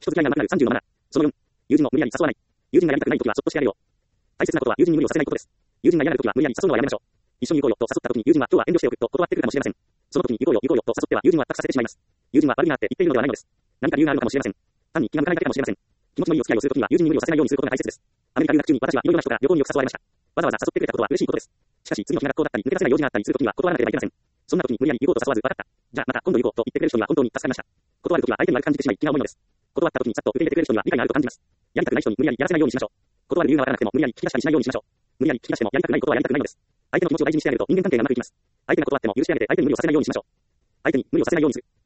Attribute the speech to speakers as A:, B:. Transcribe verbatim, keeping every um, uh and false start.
A: 人付き合いが上手くなるさんじゅうなな。そのよん、友人を無理やり誘わない。友人がやりたくないときはそっとしてあげよう。大切なことは友人に無理をさせないことです。友人が嫌がるときは無理やり誘うのはやめましょう。一緒に行こうよと誘ったときに友人は今日は遠慮しておくと断ってくるかもしれません。その時に行こうよ行こうよと誘っては友人は全くさせてしまいます。友人は悪いなって言っているのではないのです。何か理由があるのかもしれません。単に気が向かないだけかもしれません。気持ちのいいお付き合いをするときには友人に無理をさせないようにすることが大切です。アメリカ留学中に私はいろいろな人から旅行によく誘われました。わざわざ誘ってくれたことは嬉しいことです。しかし次の日が学校だったり抜け出せない用事があったりするときには断らなければいけません。そんな時に無理やり行こうと誘わず分かった。じゃあまた今度行こうと言ってくれる人には本当に助かりました。断るときは相手に悪く感じてしまい気が重いのです。断った時にさっと受け入れてくれる人には理解があると感じます。やりたくない人に無理やりやらせないようにしましょう。断る理由がわからなくても無理やり聞き出したりしないようにしましょう。無理やり聞き出してもやりたくないことはやりたくないのです。相手の気持ちを大事にしてあげると人間関係がうまくいきます。相手が断っても許してあげて相手に無理をさせないようにしましょう。相手に無理をさせないようにする。